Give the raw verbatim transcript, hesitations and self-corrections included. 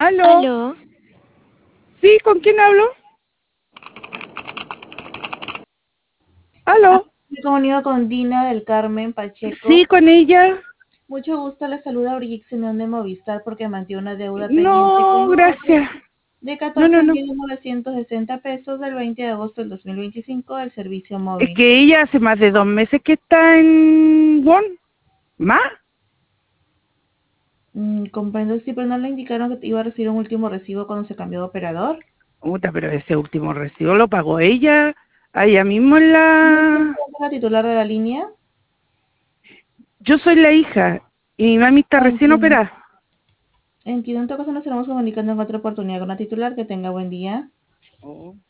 ¿Aló? ¿Aló? Sí, ¿con quién hablo? ¿Aló? Me comunico con Dina del Carmen Sí, Pacheco. con ella. Mucho gusto, le saluda Brigitte Simeón de Movistar porque mantiene una deuda pendiente No, con nosotros gracias. de No, no, catorce no. mil novecientos sesenta pesos del veinte de agosto del dos mil veinticinco del servicio Es móvil. que ella hace más de dos meses que está en Won. ¿Más? Mm, comprendo, sí, pero no le indicaron que iba a recibir un último recibo cuando se cambió de operador. Puta, pero ese último recibo lo pagó ella. A ella mismo en ¿No es la... la titular de la línea? Yo soy la hija y mi mami está Ah, recién entiendo. operada. Entiendo, en todo caso nos estaremos comunicando en otra oportunidad con la titular. Que tenga buen día. Oh.